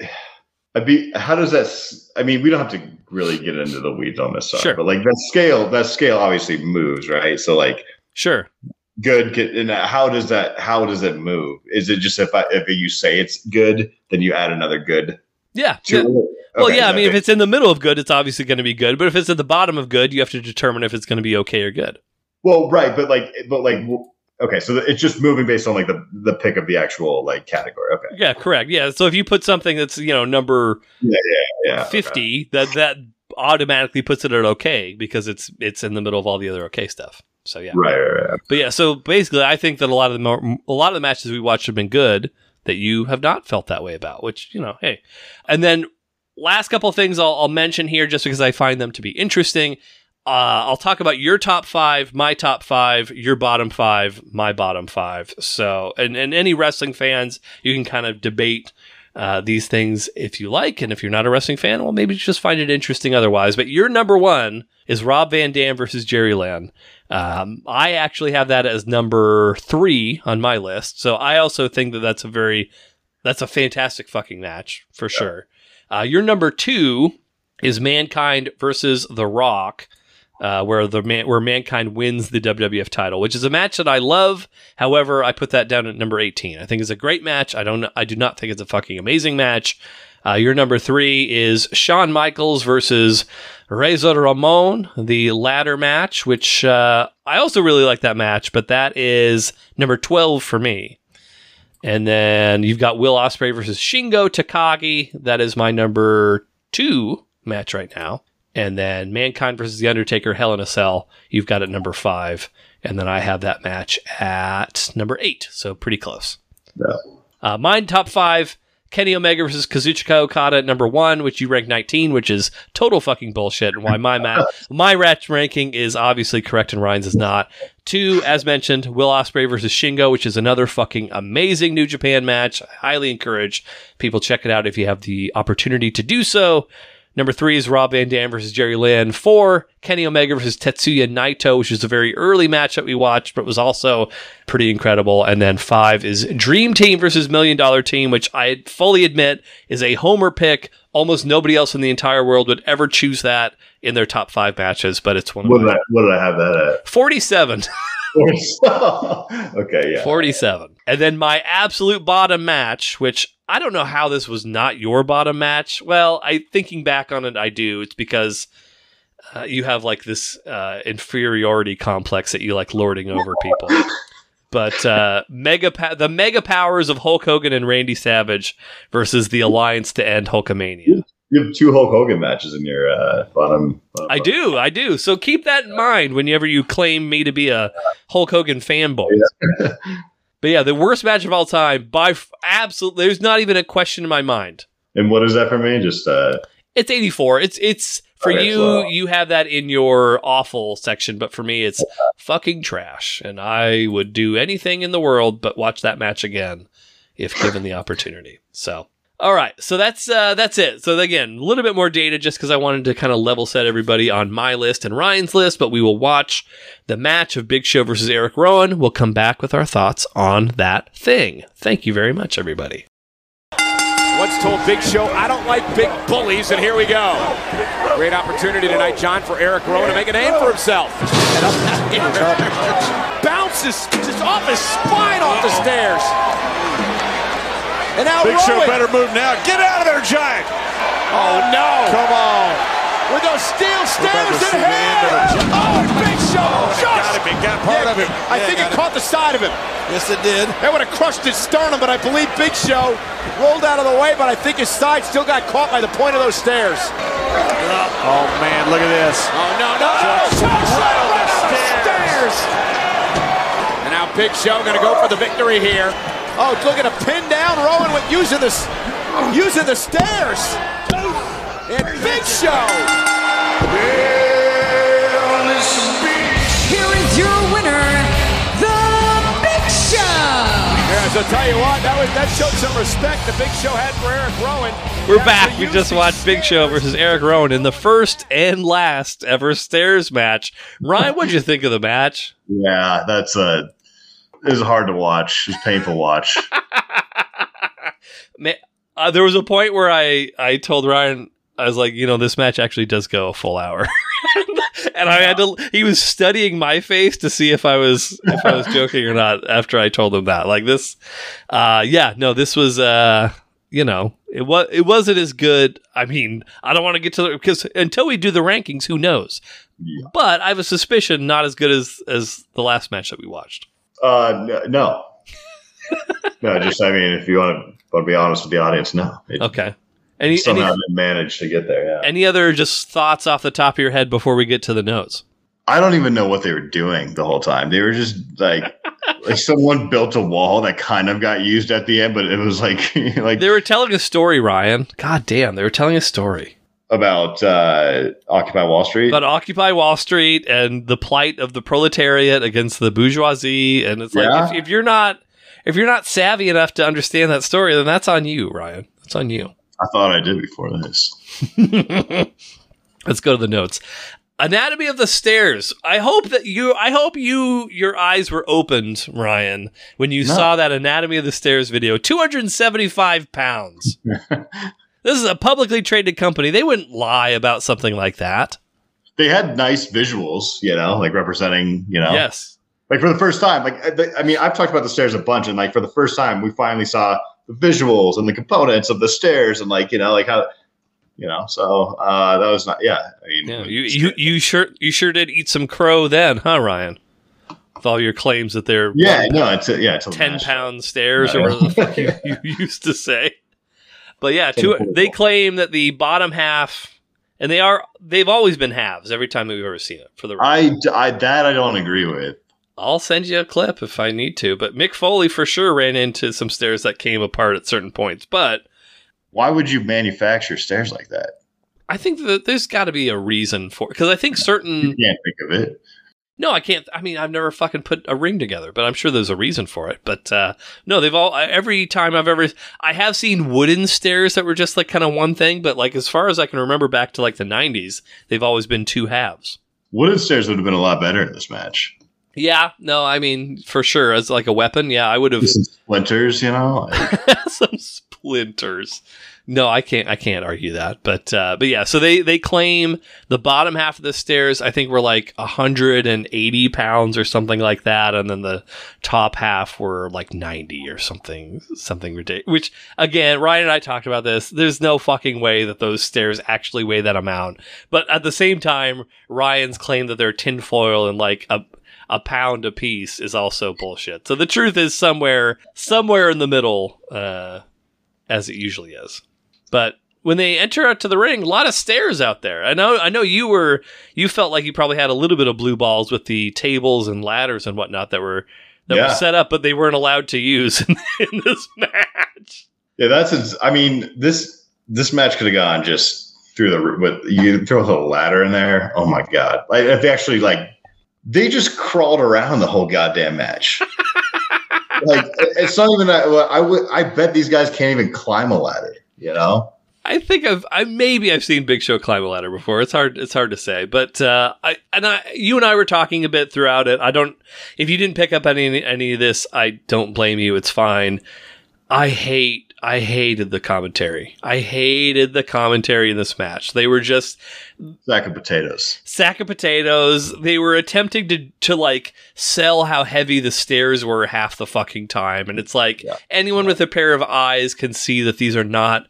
how does that? I mean, we don't have to really get into the weeds on this stuff, sure. But like that scale obviously moves, right? So like, sure, good. And how does it move? Is it just if you say it's good, then you add another good? Yeah. To it? Well, okay, yeah, I mean, if it's in the middle of good, it's obviously going to be good. But if it's at the bottom of good, you have to determine if it's going to be okay or good. Well, right, but okay, so it's just moving based on like the pick of the actual like category. Okay. Yeah, correct. Yeah, so if you put something that's number 50, okay, that automatically puts it at okay because it's in the middle of all the other okay stuff. So yeah. Right. But yeah, so basically, I think that a lot of the matches we watched have been good that you have not felt that way about. Which hey, and then. Last couple of things I'll mention here just because I find them to be interesting. I'll talk about your top 5, my top 5, your bottom 5, my bottom 5. So, and any wrestling fans, you can kind of debate these things if you like. And if you're not a wrestling fan, well, maybe just find it interesting otherwise. But your number 1 is Rob Van Dam versus Jerry Lynn. I actually have that as number 3 on my list. So I also think that that's a fantastic fucking match for sure. Your number 2 is Mankind versus The Rock, where Mankind wins the WWF title, which is a match that I love. However, I put that down at number 18. I think it's a great match. I do not think it's a fucking amazing match. Your number 3 is Shawn Michaels versus Razor Ramon, the ladder match, which I also really like that match, but that is number 12 for me. And then you've got Will Ospreay versus Shingo Takagi. That is my number 2 match right now. And then Mankind versus The Undertaker, Hell in a Cell. You've got it number 5. And then I have that match at number 8. So pretty close. Yeah. Mine top 5, Kenny Omega versus Kazuchika Okada at number 1, which you rank 19, which is total fucking bullshit. And why my ranking is obviously correct and Ryan's is not. 2, as mentioned, Will Ospreay versus Shingo, which is another fucking amazing New Japan match. I highly encourage people check it out if you have the opportunity to do so. Number 3 is Rob Van Dam versus Jerry Lynn. 4, Kenny Omega versus Tetsuya Naito, which is a very early match that we watched, but was also pretty incredible. And then 5 is Dream Team versus $1 Million Team, which I fully admit is a homer pick. Almost nobody else in the entire world would ever choose that in their top 5 matches, but it's one of what did I have that at? 47. Okay, yeah. 47. And then my absolute bottom match, which I don't know how this was not your bottom match. Well, thinking back on it, I do. It's because you have like this inferiority complex that you like lording over people. But the mega powers of Hulk Hogan and Randy Savage versus the Alliance to end Hulkamania. You have 2 Hulk Hogan matches in your bottom. I do. So keep that in mind whenever you claim me to be a Hulk Hogan fanboy. Yeah. But yeah, the worst match of all time, absolutely, there's not even a question in my mind. And what is that for me? Just it's 84. It's for okay, you. So. You have that in your awful section, but for me, it's fucking trash. And I would do anything in the world but watch that match again if given the opportunity. So. All right, so that's it. So again, a little bit more data just because I wanted to kind of level set everybody on my list and Ryan's list, but we will watch the match of Big Show versus Eric Rowan. We'll come back with our thoughts on that thing. Thank you very much, everybody. Once told Big Show, I don't like big bullies, and here we go. Great opportunity tonight, John, for Eric Rowan to make a name for himself. Bounces just off his spine off the stairs. And now Big Rowan. Show better move now. Get out of there, Giant. Oh, no. Come on. With those steel stairs in hand. Oh, Big Show. Got part of him. I think it caught the side of him. Yes, it did. That would have crushed his sternum, but I believe Big Show rolled out of the way, but I think his side still got caught by the point of those stairs. Oh, man, look at this. Oh, no. Just right on the stairs. And now Big Show going to go for the victory here. Oh, looking to pin down Rowan with using the stairs. And Big Show. Here is your winner, The Big Show. Yeah, so tell you what, that showed some respect the Big Show had for Eric Rowan. We're back. We just watched Big Show versus Eric Rowan in the first and last ever stairs match. Ryan, what'd you think of the match? Yeah, it was hard to watch. It was painful to watch. Man, there was a point where I told Ryan, I was like, this match actually does go a full hour. And I had to, he was studying my face to see if I was joking or not after I told him that. Like this, this was, it wasn't as good. I mean, I don't want to get to because until we do the rankings, who knows? Yeah. But I have a suspicion not as good as the last match that we watched. No. No, just, I mean, if you want to be honest with the audience, no. Okay. Somehow they managed to get there, yeah. Any other just thoughts off the top of your head before we get to the notes? I don't even know what they were doing the whole time. They were just like someone built a wall that kind of got used at the end, but it was like they were telling a story, Ryan. God damn, they were telling a story. About Occupy Wall Street? About Occupy Wall Street and the plight of the proletariat against the bourgeoisie. And it's like, if you're not savvy enough to understand that story, then that's on you, Ryan. That's on you. I thought I did before this. Let's go to the notes. Anatomy of the Stairs. I hope your eyes were opened, Ryan, when you saw that Anatomy of the Stairs video. 275 pounds. This is a publicly traded company. They wouldn't lie about something like that. They had nice visuals, like representing, Yes. Like for the first time, I've talked about the stairs a bunch, and like for the first time, we finally saw the visuals and the components of the stairs, and so that was not, you sure did eat some crow then, huh, Ryan? With all your claims that they're it's 10-pound stairs or whatever the fuck you used to say. But yeah, they claim that the bottom half, and they've always been halves every time we've ever seen it. For the I don't agree with. I'll send you a clip if I need to. But Mick Foley for sure ran into some stairs that came apart at certain points. But why would you manufacture stairs like that? I think that there's got to be a reason for it. Because I think certain... You can't think of it. No, I can't. I mean, I've never fucking put a ring together, but I'm sure there's a reason for it. But no, they've all, every time I have seen wooden stairs that were just like kind of one thing, but like as far as I can remember back to like the 90s, they've always been two halves. Wooden stairs would have been a lot better in this match. Yeah, no, I mean, for sure, as like a weapon, yeah, I would have. Some splinters, you know? Some splinters. No, I can't argue that. But yeah, so they claim the bottom half of the stairs, I think, were like 180 pounds or something like that. And then the top half were like 90 or something ridiculous. Which, again, Ryan and I talked about this. There's no fucking way that those stairs actually weigh that amount. But at the same time, Ryan's claim that they're tinfoil and like a pound a piece is also bullshit. So the truth is somewhere in the middle, as it usually is. But when they enter out to the ring, a lot of stairs out there. I know you felt like you probably had a little bit of blue balls with the tables and ladders and whatnot that were set up, but they weren't allowed to use in this match. Yeah, this match could have gone just through the roof. But you throw a little ladder in there. Oh my god! Like if they actually they just crawled around the whole goddamn match. Like it's not even that. I bet these guys can't even climb a ladder. You know, I think I've seen Big Show climb a ladder before. It's hard to say, but you and I were talking a bit throughout it. If you didn't pick up any of this, I don't blame you. It's fine. I hated the commentary. I hated the commentary in this match. They were just sack of potatoes. They were attempting to like sell how heavy the stairs were half the fucking time. And it's like anyone with a pair of eyes can see that these are not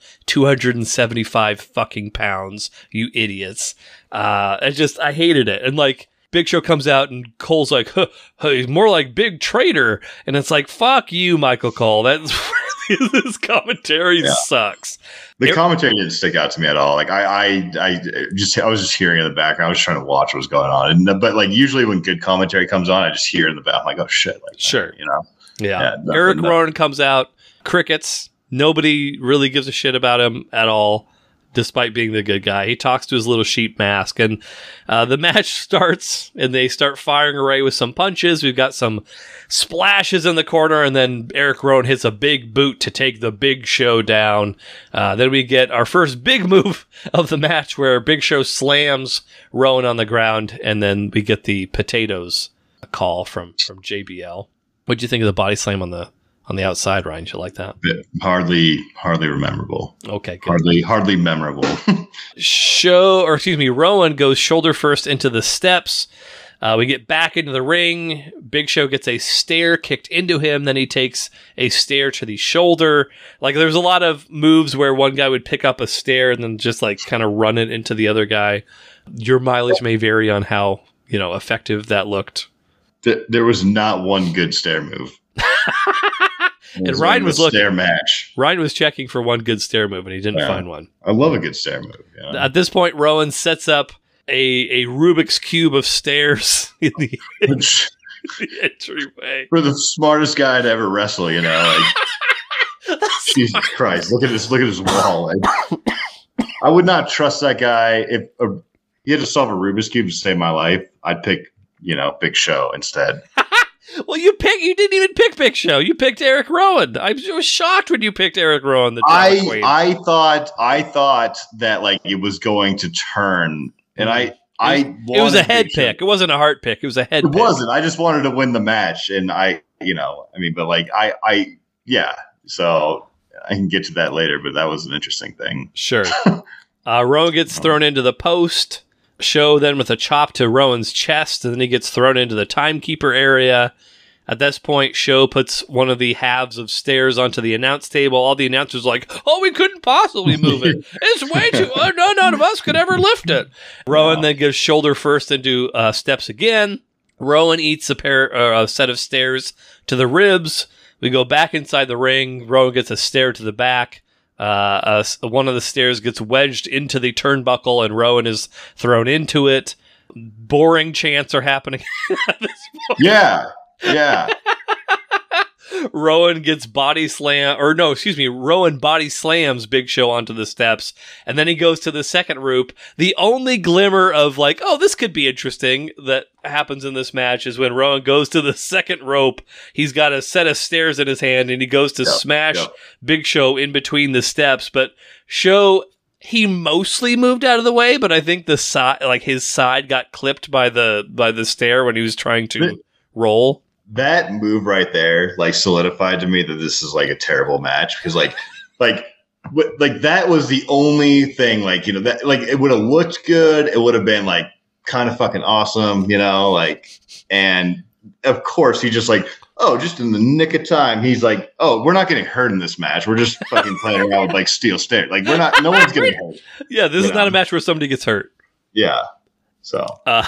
275 fucking pounds, you idiots. I hated it. And like Big Show comes out and Cole's like, he's more like Big Trader. And it's like, fuck you, Michael Cole. That's this commentary sucks. The commentary didn't stick out to me at all. Like I was just hearing in the background. I was trying to watch what was going on. But like usually when good commentary comes on, I just hear in the back. I'm like, oh shit. Like, sure. You know? Yeah. Eric Rowan comes out, crickets. Nobody really gives a shit about him at all, despite being the good guy. He talks to his little sheep mask, and the match starts, and they start firing away with some punches. We've got some splashes in the corner, and then Eric Rowan hits a big boot to take the Big Show down. Then we get our first big move of the match, where Big Show slams Rowan on the ground, and then we get the potatoes call from JBL. What'd you think of the body slam on the outside, Ryan? Did you like that? Hardly memorable. Okay, good. Hardly memorable. Rowan goes shoulder first into the steps. We get back into the ring. Big Show gets a stair kicked into him. Then he takes a stair to the shoulder. Like there's a lot of moves where one guy would pick up a stair and then just like kind of run it into the other guy. Your mileage may vary on how, effective that looked. There was not one good stair move. And Ryan was looking. Stair match. Ryan was checking for one good stair move, and he didn't find one. I love a good stair move. Yeah. At this point, Rowan sets up a Rubik's Cube of stairs in the entryway. For the smartest guy to ever wrestle, Jesus Christ! Look at this wall. I would not trust that guy if he had to solve a Rubik's Cube to save my life. I'd pick, Big Show instead. Well, you didn't even pick Big Show. You picked Eric Rowan. I was shocked when you picked Eric Rowan. I thought that like it was going to turn, and it was a head pick. It wasn't a heart pick. It was a head pick. It wasn't. I just wanted to win the match, and so I can get to that later, but that was an interesting thing. Sure. Rowan gets thrown into the post. Show then with a chop to Rowan's chest, and then he gets thrown into the timekeeper area. At this point, Show puts one of the halves of stairs onto the announce table. All the announcers are like, we couldn't possibly move it. It's way too... none of us could ever lift it. Rowan then gives shoulder first into steps again. Rowan eats a set of stairs to the ribs. We go back inside the ring. Rowan gets a stair to the back. One of the stairs gets wedged into the turnbuckle, and Rowan is thrown into it. Boring chants are happening at this point. Yeah. Rowan body slams Big Show onto the steps, and then he goes to the second rope. The only glimmer of like, oh, this could be interesting that happens in this match is when Rowan goes to the second rope. He's got a set of stairs in his hand, and he goes to smash Big Show in between the steps. But Show, he mostly moved out of the way, but I think the side, like his side, got clipped by the stair when he was trying to roll. That move right there, like, solidified to me that this is like a terrible match because, like that was the only thing, like, you know, that like it would have looked good, it would have been like kind of fucking awesome, you know, like, and of course he just like, oh, just in the nick of time, he's like, oh, we're not getting hurt in this match, we're just fucking playing around with like steel stairs, like no one's getting hurt. Yeah, this is not a match where somebody gets hurt. Yeah, so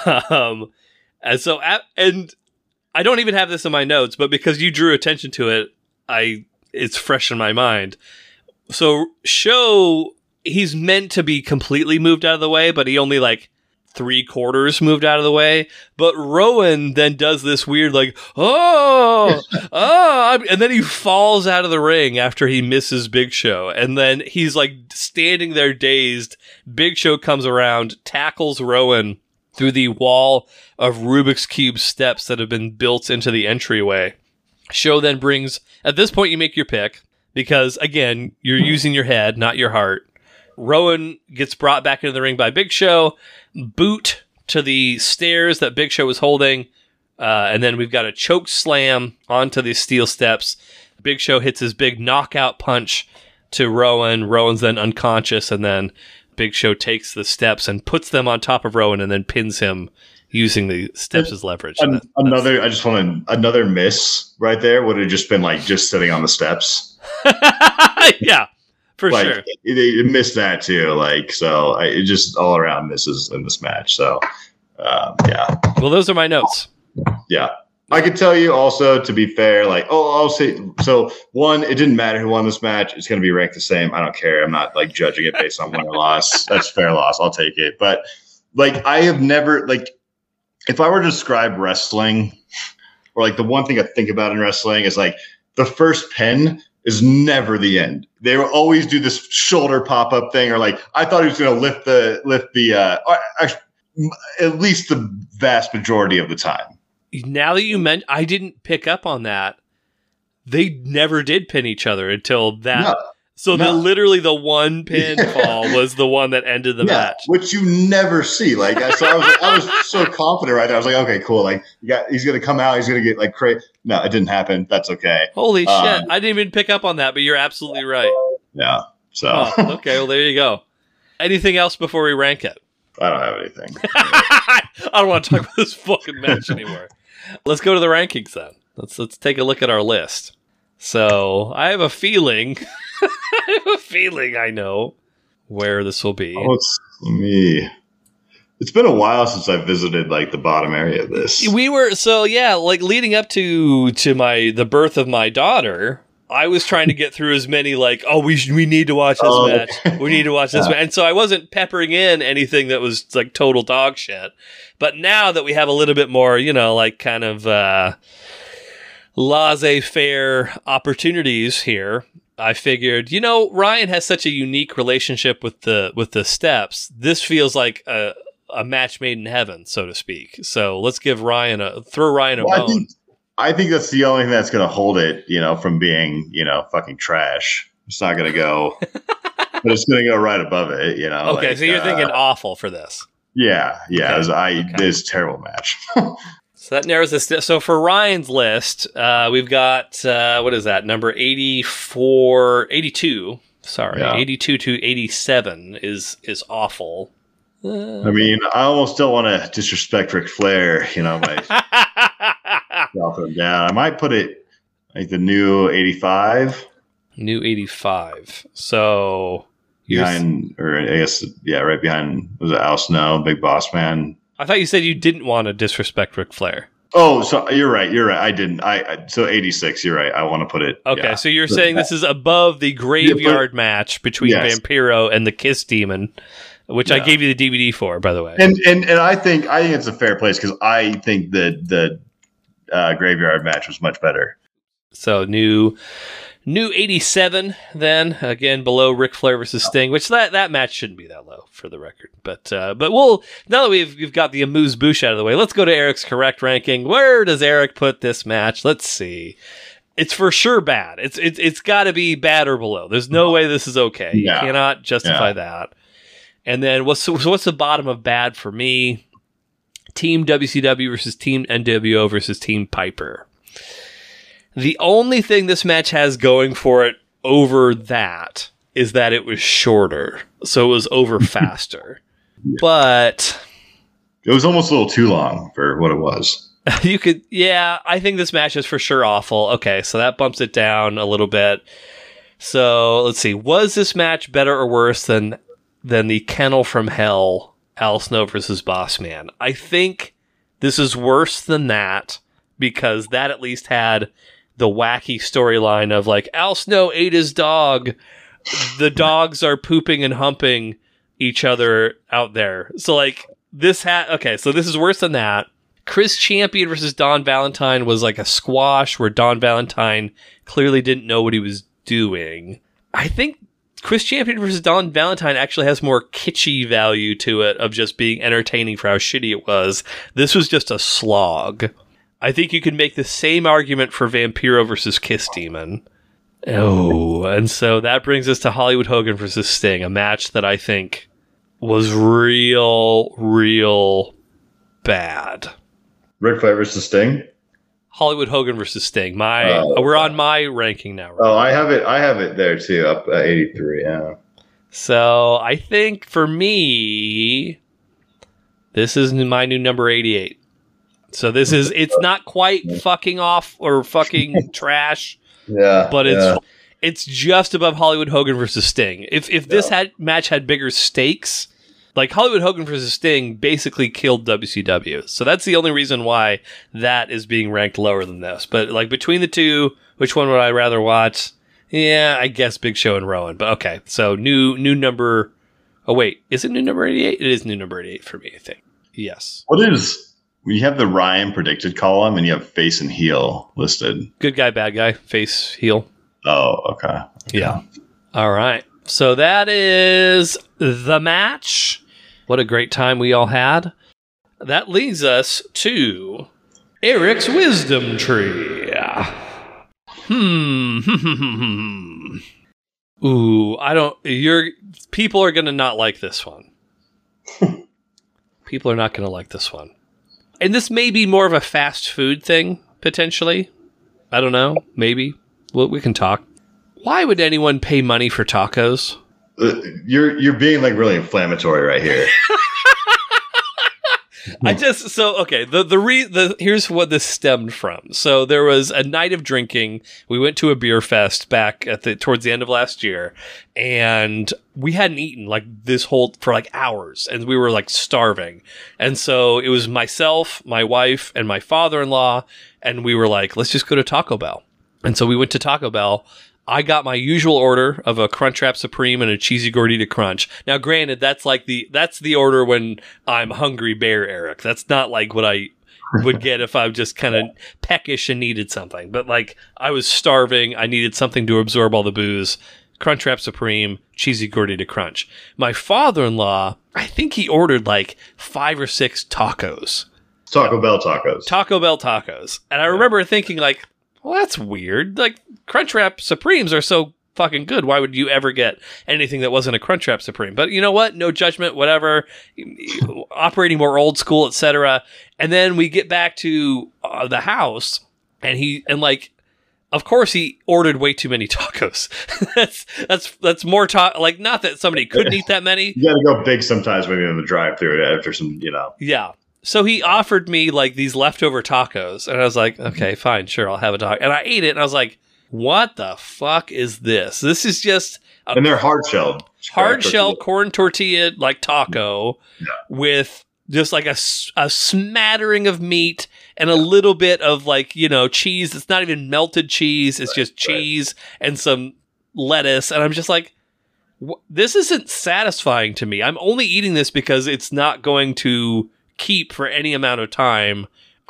and I don't even have this in my notes, but because you drew attention to it, it's fresh in my mind. So Show, he's meant to be completely moved out of the way, but he only like 3/4 moved out of the way. But Rowan then does this weird like, and then he falls out of the ring after he misses Big Show. And then he's like standing there dazed. Big Show comes around, tackles Rowan through the wall of Rubik's Cube steps that have been built into the entryway. Show then brings, at this point you make your pick, because again, you're using your head, not your heart. Rowan gets brought back into the ring by Big Show, boot to the stairs that Big Show was holding, and then we've got a choke slam onto the steel steps. Big Show hits his big knockout punch to Rowan. Rowan's then unconscious, and then Big Show takes the steps and puts them on top of Rowan and then pins him using the steps as leverage. Another miss right there would have just been like just sitting on the steps. Yeah, for like, sure. It missed that too. Like, so it just all around misses in this match. So, yeah. Well, those are my notes. Yeah. I could tell you also, to be fair, like, I'll say, so one, it didn't matter who won this match. It's going to be ranked the same. I don't care. I'm not like judging it based on win or loss. That's fair loss. I'll take it. But like, I have never, like, if I were to describe wrestling, or like the one thing I think about in wrestling is like the first pin is never the end. They will always do this shoulder pop up thing, or like, I thought he was going to lift the at least the vast majority of the time. Now that you mentioned, I didn't pick up on that. They never did pin each other until that. No, so literally the one pin fall was the one that ended the match, which you never see. Like, so I was so confident right there. I was like, okay, cool. Like, he's gonna come out. He's gonna get like crazy. No, it didn't happen. That's okay. Holy shit! I didn't even pick up on that, but you're absolutely right. Yeah. So okay. Well, there you go. Anything else before we rank it? I don't have anything. I don't want to talk about this fucking match anymore. Let's go to the rankings then. Let's take a look at our list. So I have a feeling, I know where this will be. Oh, it's been a while since I visited like the bottom area of this. Like leading up to the birth of my daughter, I was trying to get through as many like, we need to watch this match. We need to watch this match. And so I wasn't peppering in anything that was like total dog shit. But now that we have a little bit more, like kind of laissez-faire opportunities here, I figured, Ryan has such a unique relationship with the steps. This feels like a match made in heaven, so to speak. So let's give Ryan throw Ryan a bone. I think that's the only thing that's going to hold it, from being, fucking trash. It's not going to go, but it's going to go right above it, Okay, like, so you're thinking awful for this. Yeah. Okay. This terrible match. So that narrows this. So for Ryan's list, we've got, what is that? Number 82. Sorry, 82 to 87 is awful. I mean, I almost don't want to disrespect Ric Flair, by dropping him down. I might put it like the new 85. New 85. So behind, or I guess, right behind, was it Al Snow, Big Boss Man? I thought you said you didn't want to disrespect Ric Flair. Oh, so you're right. I didn't. So 86. You're right. I want to put it. Okay, so you're saying this is above the graveyard match between Vampiro and the Kiss Demon, which I gave you the DVD for, by the way. And I think it's a fair place because I think the graveyard match was much better. So new 87 then, again below Ric Flair versus Sting, which that match shouldn't be that low for the record. But we'll, now that we've got the amuse-bouche out of the way, let's go to Eric's correct ranking. Where does Eric put this match? Let's see. It's for sure bad. It's got to be bad or below. There's no way this is okay. You cannot justify that. And then what's the bottom of bad for me? Team WCW versus Team NWO versus Team Piper. The only thing this match has going for it over that is that it was shorter, so it was over faster. But it was almost a little too long for what it was. I think this match is for sure awful. Okay, so that bumps it down a little bit. So let's see. Was this match better or worse than the Kennel from Hell, Al Snow versus Boss Man? I think this is worse than that because that at least had the wacky storyline of like Al Snow ate his dog. The dogs are pooping and humping each other out there. So like this so this is worse than that. Chris Champion versus Don Valentine was like a squash where Don Valentine clearly didn't know what he was doing. I think Chris Champion versus Don Valentine actually has more kitschy value to it of just being entertaining for how shitty it was. This was just a slog. I think you could make the same argument for Vampiro versus Kiss Demon. Oh, and so that brings us to Hollywood Hogan versus Sting, a match that I think was real bad. Ric Flair versus Sting? Hollywood Hogan versus Sting. We're on my ranking now. Right? Oh, I have it there too, up at 83. Yeah. So I think for me, this is my new number 88. So it's not quite fucking off or fucking trash. Yeah. But it's just above Hollywood Hogan versus Sting. If this match had bigger stakes, like Hollywood Hogan versus Sting basically killed WCW. So that's the only reason why that is being ranked lower than this. But like between the two, which one would I rather watch? Yeah, I guess Big Show and Rowan. But okay, so new number. Oh wait, is it new number 88? It is new number 88 for me, I think. Yes. What is? You have the Ryan predicted column, and you have face and heel listed. Good guy, bad guy, face, heel. Oh, okay. Yeah. All right. So that is the match. What a great time we all had. That leads us to Eric's Wisdom Tree. Ooh, people are going to not like this one. People are not going to like this one. And this may be more of a fast food thing, potentially. I don't know. Maybe. Well, we can talk. Why would anyone pay money for tacos? You're being like really inflammatory right here. Here's what this stemmed from. So there was a night of drinking. We went to a beer fest back towards the end of last year, and we hadn't eaten for hours, and we were like starving. And so it was myself, my wife, and my father-in-law, and we were like, let's just go to Taco Bell. And so we went to Taco Bell. I got my usual order of a Crunchwrap Supreme and a cheesy gordita crunch. Now, granted, that's the order when I'm hungry bear, Eric. That's not like what I would get if I'm just kind of peckish and needed something. But like I was starving, I needed something to absorb all the booze. Crunchwrap Supreme, cheesy gordita crunch. My father-in-law, I think he ordered like 5 or 6 tacos. Taco Bell tacos. Taco Bell tacos. And I remember thinking like, well, that's weird. Like, Crunchwrap Supremes are so fucking good. Why would you ever get anything that wasn't a Crunchwrap Supreme? But you know what? No judgment, whatever. Operating more old school, etc. And then we get back to the house, and of course, he ordered way too many tacos. that's more like not that somebody couldn't eat that many. You got to go big sometimes when you're in the drive-thru after some, Yeah. So he offered me like these leftover tacos, and I was like, okay, fine, sure, I'll have a taco. And I ate it, and I was like, what the fuck is this? This is just and they're hard-shelled. Hard-shelled corn tortilla like taco with just like a smattering of meat and a little bit of like, cheese. It's not even melted cheese. It's just cheese and some lettuce. And I'm just like, this isn't satisfying to me. I'm only eating this because it's not going to keep for any amount of time.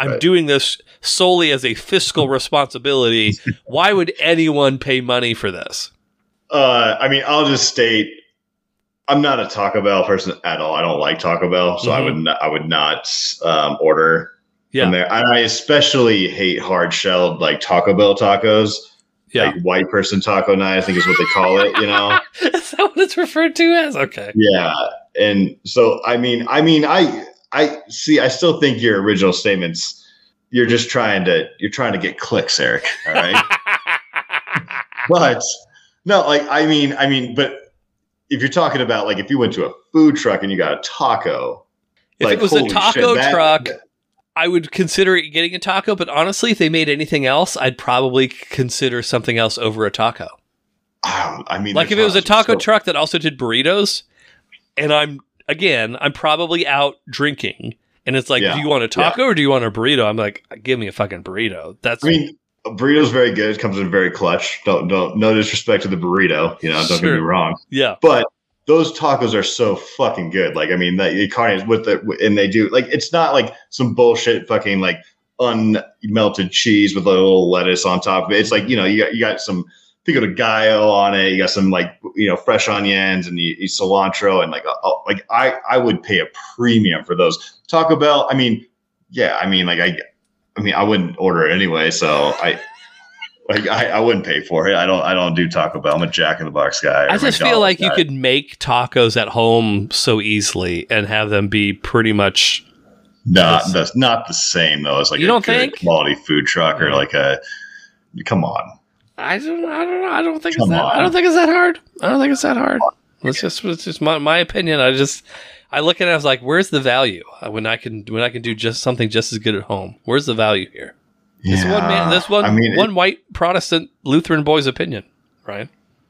I'm doing this solely as a fiscal responsibility. Why would anyone pay money for this? I mean, I'll just state, I'm not a Taco Bell person at all. I don't like Taco Bell, so I would not order from there. And I especially hate hard shelled like Taco Bell tacos. Yeah. Like white person taco night, I think is what they call it, you know? Is that what it's referred to as? Okay. Yeah. And so, I see, I still think your original statements, you're trying to get clicks, Eric. All right. But no, like, but if you're talking about like, if you went to a food truck and you got a taco, if it was a taco truck, I would consider getting a taco, but honestly, if they made anything else, I'd probably consider something else over a taco. Like if it was a taco truck that also did burritos, and I'm probably out drinking, and it's like, do you want a taco or do you want a burrito? I'm like, give me a fucking burrito. A burrito's very good. It comes in very clutch. Don't no disrespect to the burrito, don't get me wrong. Yeah, but those tacos are so fucking good. Like, I mean, the carne with and they do like, it's not like some bullshit fucking like unmelted cheese with a little lettuce on top of it. It's like, you got some pico de gallo on it. You got some like, fresh onions and you cilantro and like I would pay a premium for those. Taco Bell. I wouldn't order it anyway. So I wouldn't pay for it. I don't do Taco Bell. I'm a Jack in the Box guy. I just feel like you could make tacos at home so easily and have them be pretty much. That's not the same though. It's like you don't think quality food truck or like come on. I don't know. I don't think it's that hard. I don't think it's that hard. It's just my opinion. I look at it. I was like, where's the value when I can do just something just as good at home? Where's the value here? This one white Protestant Lutheran boy's opinion, right?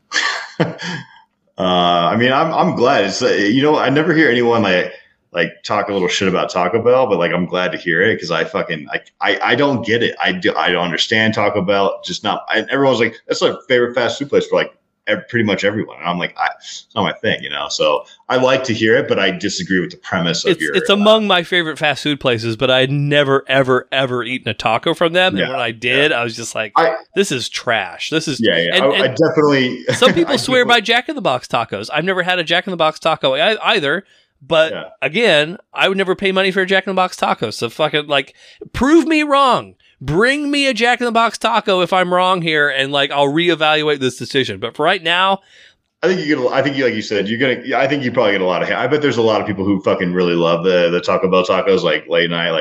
I'm glad. It's I never hear anyone like talk a little shit about Taco Bell, but like I'm glad to hear it because I don't get it. I don't understand Taco Bell. Just not. Everyone's like, that's my favorite fast food place for like pretty much everyone. And I'm like, it's not my thing, So I like to hear it, but I disagree with the premise of It's among my favorite fast food places, but I'd never, ever, ever eaten a taco from them. And when I did, I was just like, this is trash. This is I definitely. Some people swear by Jack in the Box tacos. I've never had a Jack in the Box taco either. But again, I would never pay money for a Jack in the Box taco. So fucking prove me wrong. Bring me a Jack in the Box taco if I'm wrong here, and I'll reevaluate this decision. But for right now, I think like you said, I think you probably get a lot of hate. I bet there's a lot of people who fucking really love the Taco Bell tacos, like late night,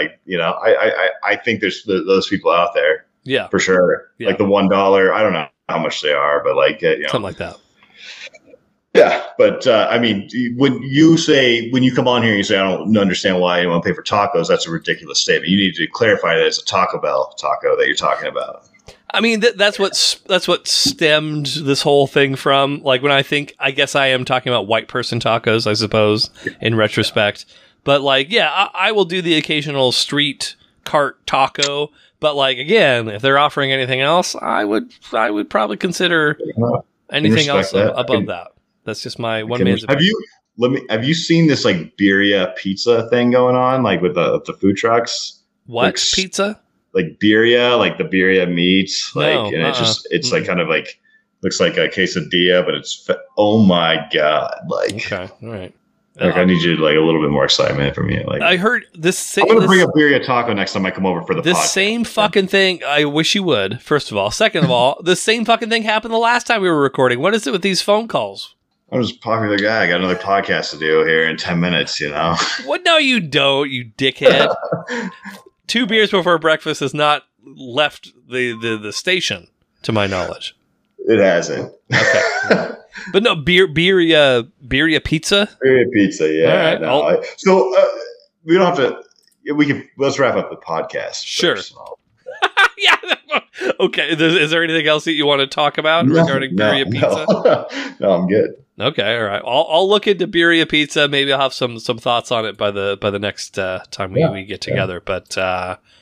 I think there's those people out there. Yeah, for sure. Yeah. Like the $1, I don't know how much they are, but something like that. Yeah, but when you come on here and you say I don't understand why you want to pay for tacos, that's a ridiculous statement. You need to clarify that it's a Taco Bell taco that you're talking about. I mean, that's what stemmed this whole thing from. Like when I guess I am talking about white person tacos, I suppose, in retrospect. But I will do the occasional street cart taco. But again, if they're offering anything else, I would probably consider anything else above that. That's just my one man's opinion. Have you seen this birria pizza thing going on with the food trucks? What pizza? Birria, the birria meats, and it's kind of looks like a quesadilla, but it's oh my god, okay, all right. I need you to a little bit more excitement from you. I heard this. I'm gonna bring a birria taco next time I come over for the podcast. Same fucking thing. I wish you would. First of all, second of all, the same fucking thing happened the last time we were recording. What is it with these phone calls? I'm just a popular guy. I got another podcast to do here in 10 minutes, What? No, you don't, you dickhead. 2 beers before breakfast has not left the station, to my knowledge. It hasn't. Okay. But no, birria pizza? Birria pizza, yeah. All right, so we don't have to, let's wrap up the podcast. Sure. Yeah. Okay. Is there anything else that you want to talk about regarding birria pizza? No, I'm good. Okay, all right. I'll look into birria pizza. Maybe I'll have some thoughts on it by the next time we get together. But all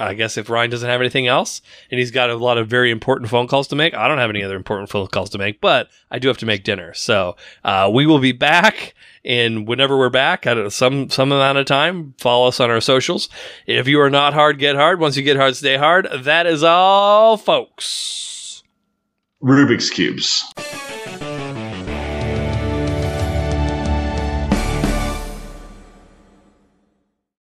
I guess if Ryan doesn't have anything else and he's got a lot of very important phone calls to make, I don't have any other important phone calls to make, but I do have to make dinner. So we will be back, and whenever we're back at some amount of time, follow us on our socials. If you are not hard, get hard. Once you get hard, stay hard. That is all, folks. Rubik's Cubes.